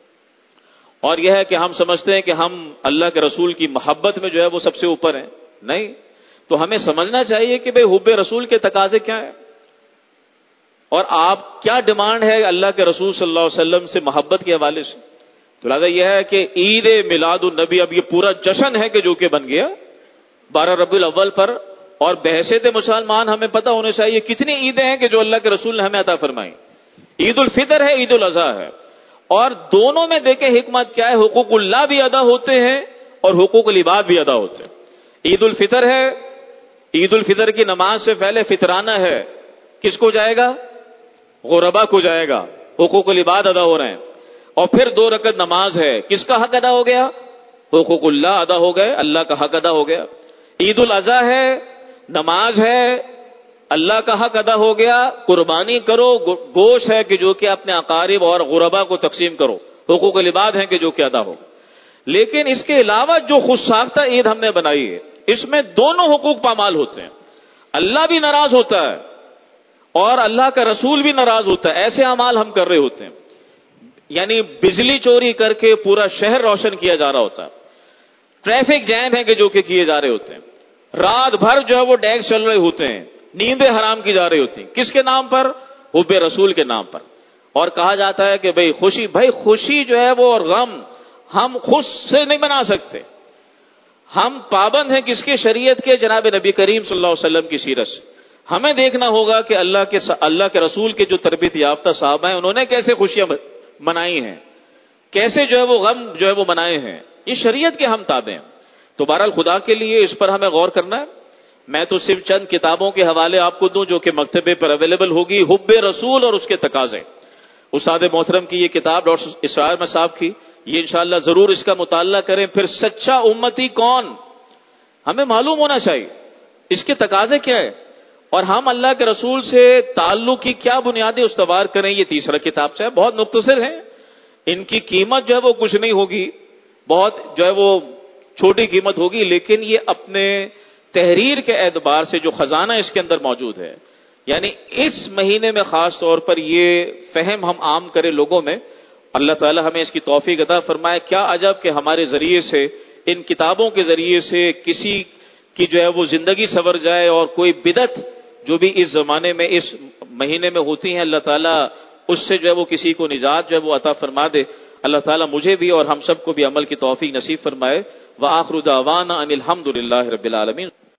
Speaker 1: اور یہ ہے کہ ہم سمجھتے ہیں کہ ہم اللہ کے رسول کی محبت میں جو ہے وہ سب سے اوپر ہیں. نہیں، تو ہمیں سمجھنا چاہیے کہ بھئی حب رسول کے تقاضے کیا ہیں اور آپ کیا ڈیمانڈ ہے اللہ کے رسول صلی اللہ علیہ وسلم سے محبت کے حوالے سے. تو لہٰذا یہ ہے کہ عید میلاد النبی اب یہ پورا جشن ہے کہ جو کہ بن گیا 12 ربیع الاول پر. اور بحیثیت مسلمان ہمیں پتہ ہونا چاہیے کتنی عیدیں ہیں کہ جو اللہ کے رسول نے ہمیں عطا فرمائی. عید الفطر ہے، عید الاضحیٰ ہے، اور دونوں میں دیکھیں حکمت کیا ہے. حقوق اللہ بھی ادا ہوتے ہیں اور حقوق العباد بھی ادا ہوتے ہیں. عید الفطر ہے، عید الفطر کی نماز سے پہلے فطرانہ ہے، کس کو جائے گا؟ غربا کو جائے گا، حقوق العباد ادا ہو رہے ہیں. اور پھر 2 رکعت نماز ہے، کس کا حق ادا ہو گیا؟ حقوق اللہ ادا ہو گئے، اللہ کا حق ادا ہو گیا. عید الاضحیٰ ہے، نماز ہے، اللہ کا حق ادا ہو گیا، قربانی کرو، گوشت ہے کہ جو کہ اپنے اقارب اور غربا کو تقسیم کرو، حقوق العباد ہیں کہ جو کہ ادا ہو. لیکن اس کے علاوہ جو خود ساختہ عید ہم نے بنائی ہے اس میں دونوں حقوق پامال ہوتے ہیں. اللہ بھی ناراض ہوتا ہے اور اللہ کا رسول بھی ناراض ہوتا ہے. ایسے اعمال ہم کر رہے ہوتے ہیں، یعنی بجلی چوری کر کے پورا شہر روشن کیا جا رہا ہوتا ہے، ٹریفک جیم ہے کہ جو کہ کیے جا رہے ہوتے ہیں، رات بھر جو ہے وہ ڈیگ چل رہے ہوتے ہیں، نیندیں حرام کی جا رہی ہوتی ہیں. کس کے نام پر؟ حب رسول کے نام پر. اور کہا جاتا ہے کہ بھائی خوشی جو ہے وہ اور غم ہم خود سے نہیں بنا سکتے، ہم پابند ہیں کس کے؟ شریعت کے، جناب نبی کریم صلی اللہ علیہ وسلم کی سیرت سے. ہمیں دیکھنا ہوگا کہ اللہ کے رسول کے جو تربیت یافتہ صحابہ ہیں انہوں نے کیسے خوشیاں منائی ہیں، کیسے جو ہے وہ غم جو ہے وہ منائے ہیں. یہ شریعت کے ہم تابع ہیں. تو بہرحال خدا کے لیے اس پر ہمیں غور کرنا ہے. میں تو صرف چند کتابوں کے حوالے آپ کو دوں جو کہ مکتبے پر اویلیبل ہوگی، حب رسول اور اس کے تقاضے. استاد محترم کی یہ کتاب ڈاکٹر اسرار احمد صاحب کی، یہ انشاءاللہ ضرور اس کا مطالعہ کریں. پھر سچا امتی کون، ہمیں معلوم ہونا چاہیے اس کے تقاضے کیا ہے. اور ہم اللہ کے رسول سے تعلق کی کیا بنیادیں استوار کریں، یہ تیسرا کتاب سے ہے، بہت مختصر ہے، ان کی قیمت جو ہے وہ کچھ نہیں ہوگی، بہت جو ہے وہ چھوٹی قیمت ہوگی، لیکن یہ اپنے تحریر کے اعتبار سے جو خزانہ اس کے اندر موجود ہے، یعنی اس مہینے میں خاص طور پر یہ فہم ہم عام کریں لوگوں میں، اللہ تعالی ہمیں اس کی توفیق عطا فرمائے۔ کیا عجب کہ ہمارے ذریعے سے، ان کتابوں کے ذریعے سے کسی کی جو ہے وہ زندگی سنور جائے، اور کوئی بدعت جو بھی اس زمانے میں اس مہینے میں ہوتی ہیں، اللہ تعالیٰ اس سے جو ہے وہ کسی کو نجات جو ہے وہ عطا فرما دے۔ اللہ تعالیٰ مجھے بھی اور ہم سب کو بھی عمل کی توفیق نصیب فرمائے۔ وآخر دعوانا ان الحمد للہ رب العالمین۔